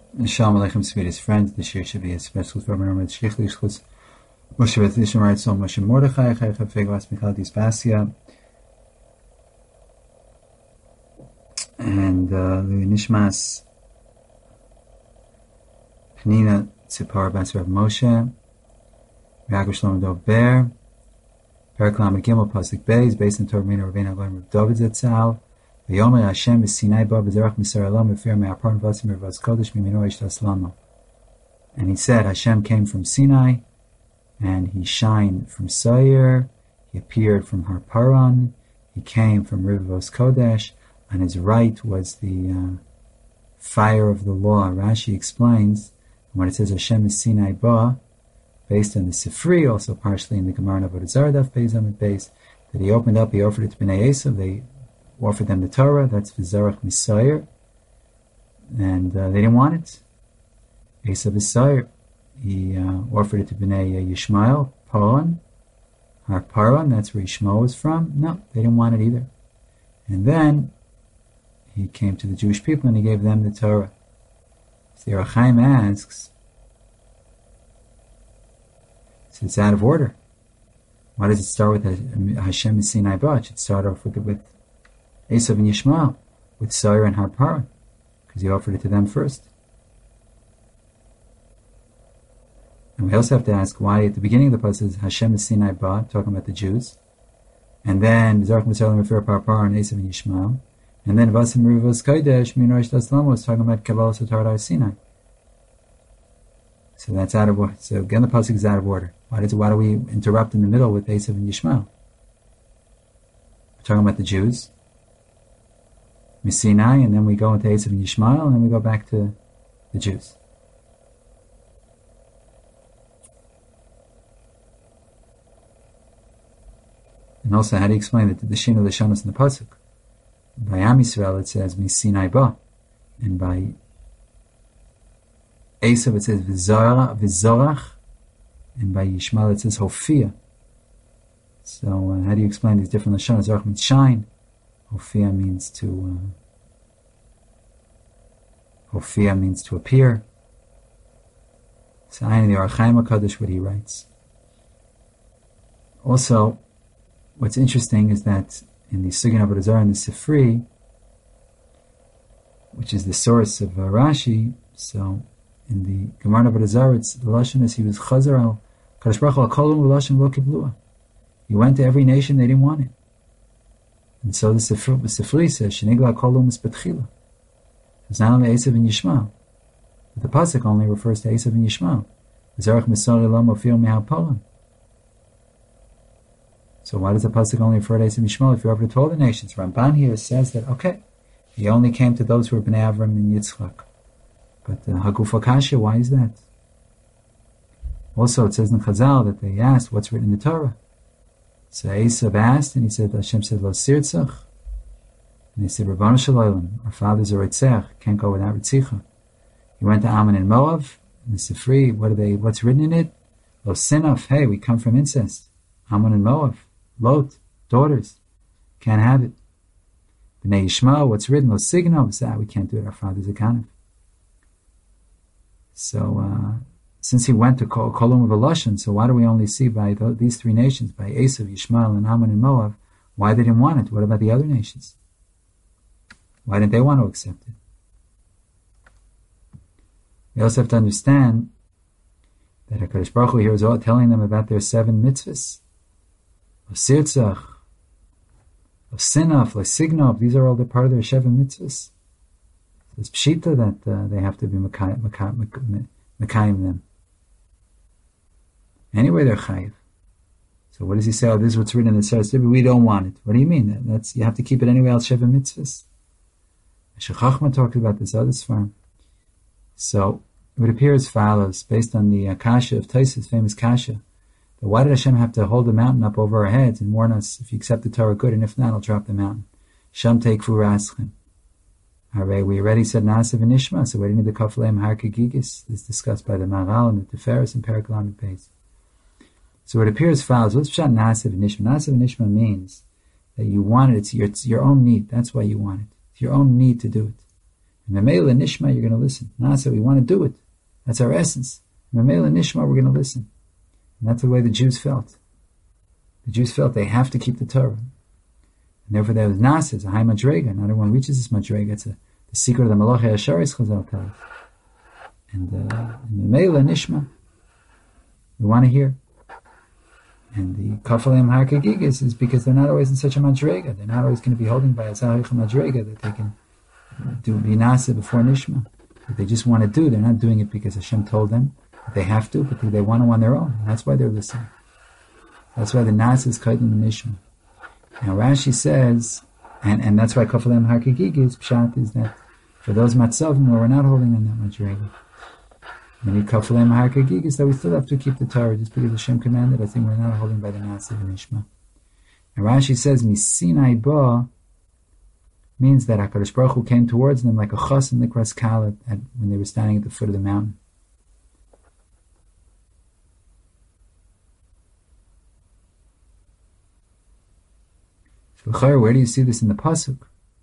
Shalom Aleichem, sweetest friends. This year should be especially for Rabbi Shlichli Shchus Moshe Beth Lishon Right Sol Moshe Mordechai Chai Chafeg Michal Dispasia and Louis Nishmas Penina Tzipar Bas Rav Moshe Re'agu Shlomo Dov Ber Perak Lamed Gimel Pasuk Beis based on Torah Rabbeinu Agam Rav David Zatzal V'yomer Hashem B'Sinai Ba B'Zerach Misar Elam V'fir Me'apar V'asim V'az Kodesh Mimino Ishtas Lama. And he said Hashem came from Sinai and he shined from Seir, he appeared from Har Paran, he came from Rivos Kodesh, on his right was the fire of the law. Rashi explains when it says Hashem is Sinai Ba, based on the Sifri, also partially in the Gemara of Avodah Zarah Daf Beis Amud Beis, that he opened up, he offered it to Bnei Esav, they offered them the Torah, that's V'Zarach Misayer, and they didn't want it. Esav is Sayer. He offered it to Bnei Yishmael, Paran, Har Paran, that's where Yishmael was from. No, they didn't want it either. And then he came to the Jewish people and he gave them the Torah. So the Ohr HaChaim asks, so it's out of order. Why does it start with Hashem is Sinai Ba? It should start off with Esav and Yishmael, with Sayer and Har Paran, because he offered it to them first. And we also have to ask why at the beginning of the pasuk is Hashem is Sinai Ba, talking about the Jews, and then Zarach Misalim Refer Parpar and Esav and Yishmael, and then Vasim Rivos Kodesh Minorish Taslam was talking about Kabbalah Sotar Sinai. So that's out of order. So again, the pasuk is out of order. Why do we interrupt in the middle with Esav and Yishmael? We're talking about the Jews, Sinai, and then we go into Esav and Yishmael, and then we go back to the Jews. And also, how do you explain that the Shin of the Shanas in the pasuk? By Am Yisrael it says Sinai Ba, and by Esav it says V'Zorach, and by Yishmael it says Hofia. So how do you explain these different Lashonos? Zorach means shine, Hofia means to appear. So in the Ohr HaChaim HaKadosh, what he writes. Also, what's interesting is that in the Sugin Avodah Zarah and the Sifri, which is the source of Rashi, so in the Gemara Avodah Zarah, it's the lashon is he was Chazar al Kadosh Baruch Hu al Kolum v'Lashon lo kiblua. He went to every nation, they didn't want it. And so the Sifri says Shenigla Kolum is Betchila. It's not only Esav and Yishmael, but the pasuk only refers to Esav and Yishmael. Zarach Misar Elam Ofir Me'al Paran. So why does the pasuk only refer to Esav and Yishmael if you're over to all the nations? Ramban here says that, okay, he only came to those who were Bnei Avram and Yitzchak. But Haguf HaKashya, why is that? Also, it says in Chazal that they asked, what's written in the Torah? So Esav asked, and he said, Hashem said, Lo Sirtzach. And he said, Rabbanu Shalom, our fathers are Ritzach, can't go without Ritzicha. He went to Ammon and Moab, and the Sifri, what's written in it? Lo Sinaf, hey, we come from incest. Ammon and Moab. Lot, daughters, can't have it. Bnei Yishmael, what's written? Lo Signov, we can't do it. Our fathers are Kanev. So, since he went to Kolum of Elashon, so why do we only see by these three nations, by Esav, Yishmael, and Ammon and Moab, why they didn't want it? What about the other nations? Why didn't they want to accept it? We also have to understand that HaKadosh Baruch Hu here is all telling them about their 7 mitzvahs. Of Sirtzach, of Sinaf, of Signov, these are all part of their 7 mitzvahs. So it's Pshita that they have to be Mekayim them. Anyway, they're Chayiv. So what does he say? Oh, this is what's written in the Sarah. We don't want it. What do you mean? You have to keep it anyway else, 7 mitzvahs. Shechachma talked about this other Sfarim. So it would appear as follows, based on the Kasha of Taisus, famous Kasha. But why did Hashem have to hold the mountain up over our heads and warn us, if you accept the Torah, good, and if not, I'll drop the mountain? Sham teikfu raschim. Alright, we already said Nasiv and Ishma, so we need the Kafleim Harkagigis. This is discussed by the Maharal and the Tiferes and Perek Lamed Beis. So it appears as follows. What's Pshat Nasiv and Ishma? Nasiv and Ishma means that you want it, it's your own need, that's why you want it. It's your own need to do it. Memela Nishma, you're going to listen. Nasa, we want to do it. That's our essence. Memela Nishma, we're going to listen. And that's the way the Jews felt. The Jews felt they have to keep the Torah. And therefore there was Nasa, it's a high Madrega. Not everyone reaches this Madrega. It's the secret of the Malach HaSharis Chazal tells. And Memela Nishma, we want to hear. And the Kafalem Harkagigas is because they're not always in such a Madrega. They're not always going to be holding by a Zahich Madrega that they can do Binasa before Nishma. But they just want to do. They're not doing it because Hashem told them that they have to, but they want to on their own. And that's why they're listening. That's why the Nasa is Kaidim and Nishma. Now Rashi says, and that's why Kafalem Harkagigas, Pshat is that for those Matzavim where we're not holding on that Madrega, when you Kafalem Harkagigas, that we still have to keep the Torah just because Hashem commanded. I think we're not holding by the Nasa and Nishma. And Rashi says, Misinai Ba means that HaKadosh Baruch Hu came towards them like a chas and likras kala when they were standing at the foot of the mountain. So, where do you see this in the pasuk?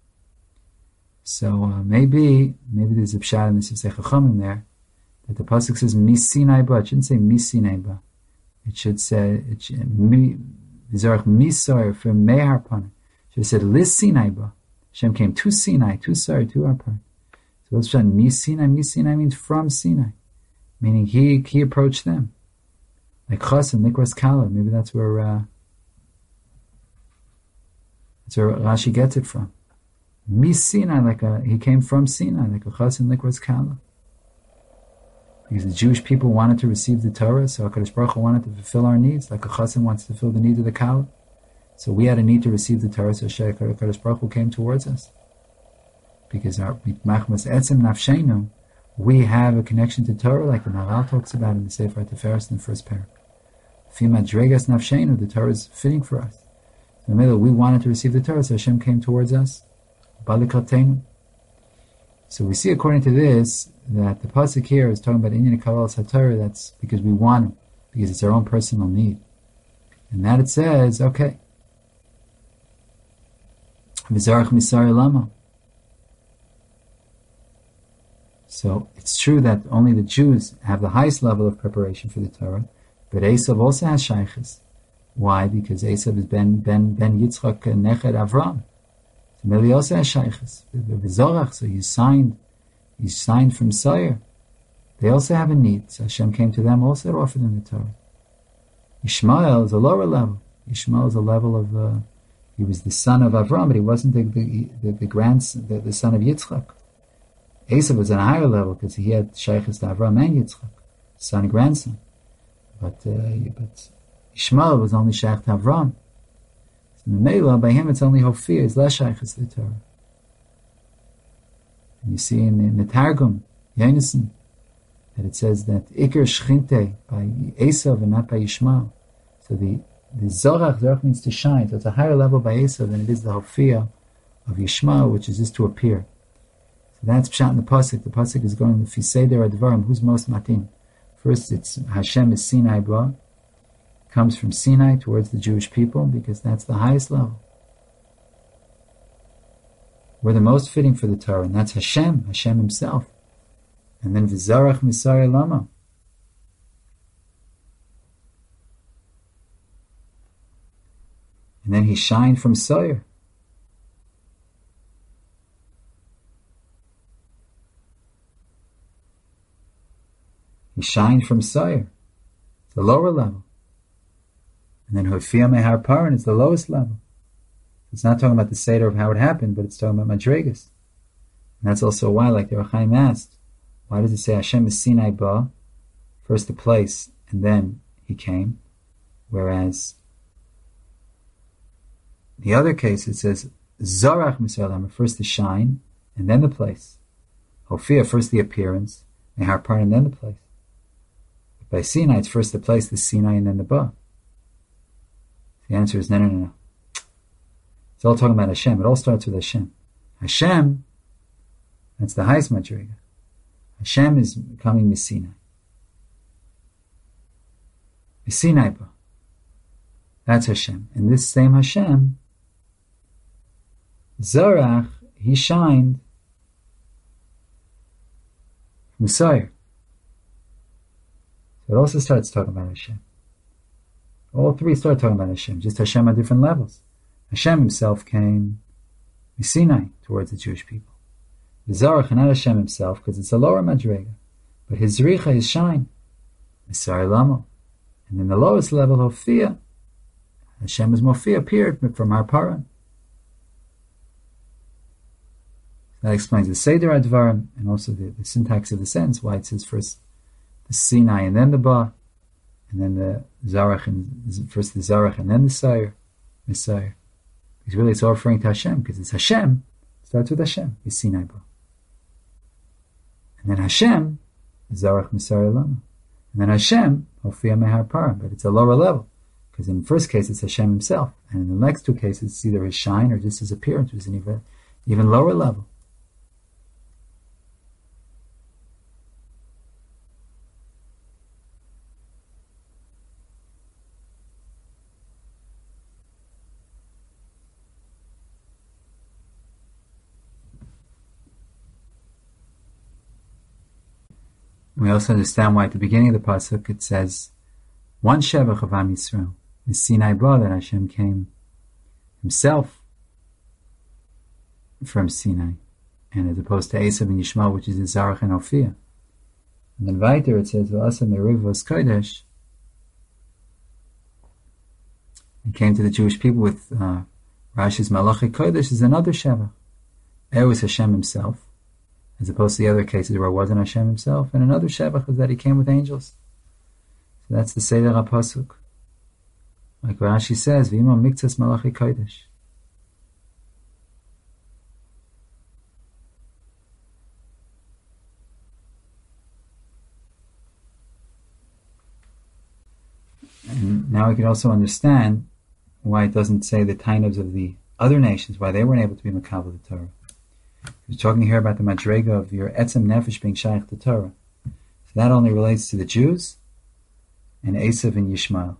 So maybe there's a pshat in the Sifsei Chachamim there that the pasuk says Misinai Ba. It shouldn't say Misinai Ba. It should say V'zarach Misar for Mehar Pana. It should have said Lis Sinai Ba. Hashem came to Sinai, to our part. So what's that? Sinai means from Sinai, meaning he approached them, like Chas and Likras Kala. Maybe that's where Rashi gets it from. Sinai, he came from Sinai, like a Chas and Likras Kala. Because the Jewish people wanted to receive the Torah, so HaKadosh Baruch Hu wanted to fulfill our needs, like a Chassan wants to fulfill the needs of the Kala. So we had a need to receive the Torah, so HaKadosh Baruch Hu came towards us. Because our Machmas Etzem Nafshenu, we have a connection to Torah, like the Maharal talks about in the Sefer HaTeferes in the first parak. Fima Dregas Nafshenu, the Torah is fitting for us. In the middle, we wanted to receive the Torah, so Hashem came towards us. Balikatenu. So we see, according to this, that the pasuk here is talking about Inyan Kabbalah HaTorah. That's because we want it, because it's our own personal need. And that it says, okay. V'zarach misari lama. So it's true that only the Jews have the highest level of preparation for the Torah, but Esav also has shaykhs. Why? Because Esav is ben Yitzchak Neched Avram. So Meli also has shaykhs. V'zarach, so he's signed from Sire. They also have a need. So Hashem came to them also to offer them the Torah. Ishmael is a lower level. Ishmael is a level of he was the son of Avram, but he wasn't the grandson, the son of Yitzchak. Esav was at a higher level because he had shaykhs to Avram and Yitzchak, son and grandson. But Ishmael was only shaykh to Avram. So Memela, by him it's only Hofir, it's less shaykhs to the Torah. And you see in the Targum, Yonason, that it says that Iker Shchinte by Esav and not by Ishmael. So the Zorach means to shine, so it's a higher level by Esav than it is the Hofiyah of Yishmael, which is just to appear. So that's Pshat in the Pasuk. The Pasuk is going with Fiseder Advarim, who's most matin. First, it's Hashem is Sinai Ba, comes from Sinai towards the Jewish people, because that's the highest level. We're the most fitting for the Torah, and that's Hashem himself. And then V'zarach Misari Lama. And then he shined from Sire. He shined from Sire. It's the lower level. And then Hofiyah Mehar Paran is the lowest level. It's not talking about the Seder of how it happened, but it's talking about Madregas. And that's also why, like the Rechaim asked, why does it say Hashem is Sinai Ba, first the place, and then he came, whereas the other case, it says, Zarach Misalam, first the shine, and then the place. Hofiyah, first the appearance, Mehar Paran, and then the place. But by Sinai, it's first the place, the Sinai, and then the Ba. The answer is no. It's all talking about Hashem. It all starts with Hashem. Hashem, that's the highest Madriga. Hashem is coming Sinai. Sinai Ba. That's Hashem. And this same Hashem, Zarach, he shined Messiah. So it also starts talking about Hashem. All three start talking about Hashem, just Hashem on different levels. Hashem himself came Sinai towards the Jewish people. V'zarach, not Hashem himself, because it's a lower madrega, but his zricha, his shine, Messiah Lamo. And in the lowest level, Hophia, Hashem is Mophia, appeared from Har Paran. That explains the Seder Advarim and also the syntax of the sentence, why it says first the Sinai and then the Ba, and then the Zarach, and first the Zarach and then the Sire, Messiah. Because really it's all referring to Hashem, because it's Hashem, starts with Hashem, the Sinai Ba. And then Hashem, Zarach Messiah Lama. And then Hashem, Hophia Mehar Paran, but it's a lower level. Because in the first case it's Hashem himself, and in the next two cases it's either his shine or just his appearance, which is an even lower level. We also understand why at the beginning of the pasuk it says, one Shevach of Am Yisrael, the Sinai Ba, that Hashem came himself from Sinai, and as opposed to Esav and Yishmael, which is the Zarach and Ophia. And then weiter it says, V'asa Meriv Vos Kodesh, he came to the Jewish people with Rashi's Malachi Kodesh is another Shevach. There was Hashem himself, as opposed to the other cases where it wasn't Hashem himself, and another Shevach is that he came with angels. So that's the Seder HaPasuk. Like Rashi says, V'imam miktzas malachi kodesh. And now we can also understand why it doesn't say the tainos of the other nations, why they weren't able to be Makabel the Torah. We're talking here about the madrega of your etzem nefesh being shaykh to Torah. So that only relates to the Jews and Esav and Yishmael.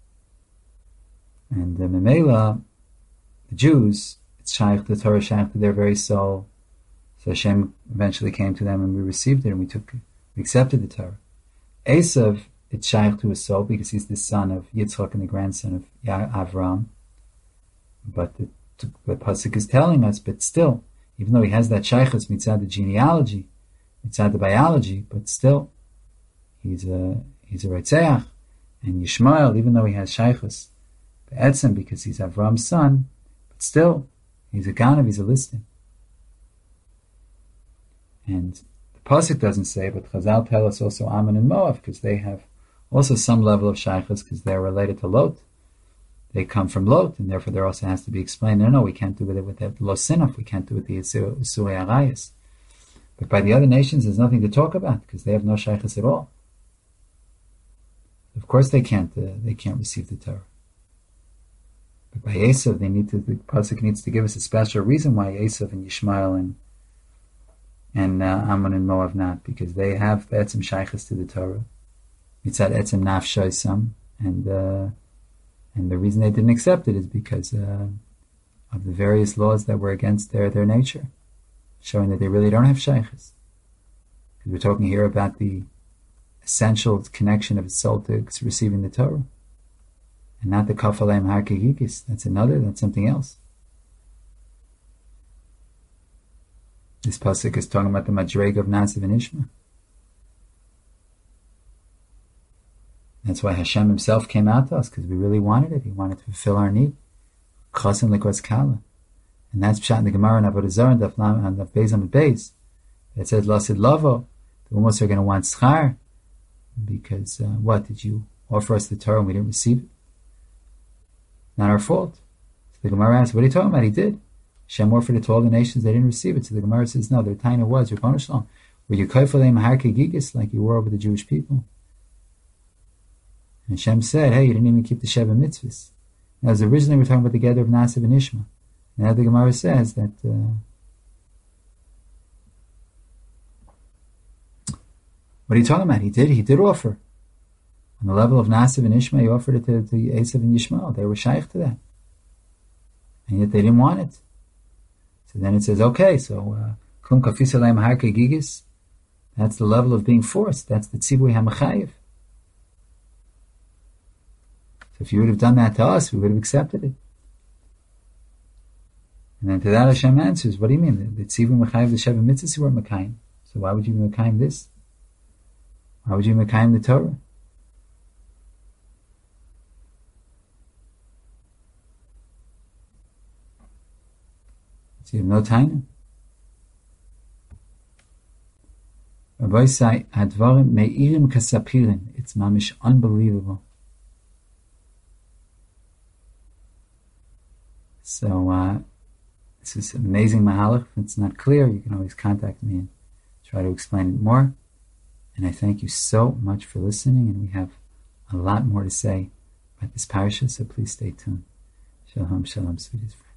And the Memela, the Jews, it's shaykh to Torah, shaykh to their very soul. So Hashem eventually came to them and we received it and we accepted the Torah. Esav, it's shaykh to his soul because he's the son of Yitzchak and the grandson of Avram. But the pasuk is telling us, but still, even though he has that shaykhus mitzad the genealogy, mitzad the biology, but still, he's a Reitzeach. And Yishmael, even though he has shaykhus be'etzem because he's Avram's son, but still, he's a Ganav, he's a listing. And the pasuk doesn't say, but Chazal tell us also Ammon and Moab, because they have also some level of shaykhus, because they're related to Lot. They come from Lot, and therefore there also has to be explained, no, we can't do it with the Lo Sinaf, we can't do it with the Isurei Arayas. But by the other nations, there's nothing to talk about, because they have no shaykhus at all. Of course they can't receive the Torah. But by Esav, the pasuk needs to give us a special reason why Esav and Yishmael and Ammon and Moab not, because they have etzem shaykhus to the Torah. Mitzad etzem nafshaisam, and the reason they didn't accept it is because of the various laws that were against their nature, showing that they really don't have shaykhus. Because we're talking here about the essential connection of his soul to receiving the Torah, and not the kafaleim hakegikis. That's something else. This pasuk is talking about the madrega of Nasiv and Ishma. That's why Hashem himself came out to us, because we really wanted it. He wanted to fulfill our need. Chasen lekos kala. And that's pshat in the Gemara in Avodah Zarah and Daf Beis Amud Beis. It says, Lasid Lavo, the Umos are going to want schar, because what? Did you offer us the Torah and we didn't receive it? Not our fault. So the Gemara asks, what are you talking about? He did. Hashem offered it to all the nations, they didn't receive it. So the Gemara says, no, their taina was, Ribono Shel Olam, were you koifalei mahar kegigis, like you were over the Jewish people? And Hashem said, hey, you didn't even keep the Sheva mitzvahs. Now, as originally we're talking about the gather of Nasiv and Ishma. Now the Gemara says that what are you talking about? He did offer. On the level of Nasiv and Ishma, he offered it to Esav and Yishmael. They were shaykh to that. And yet they didn't want it. So then it says, okay, so Kum kafis alayim har kegigis. That's the level of being forced. That's the tzivui hamachayev. So if you would have done that to us, we would have accepted it. And then to that Hashem answers, what do you mean? The tzivui machayev, the sheva mitzvahs were makayim. So why would you be makayim this? Why would you be makayim the Torah? So you have no taina. Rabbi say, Advarim me'irim kasapirin. It's mamish unbelievable. So, this is amazing mahalach. If it's not clear, you can always contact me and try to explain it more. And I thank you so much for listening, and we have a lot more to say about this parasha, so please stay tuned. Shalom, shalom, sweetest friends.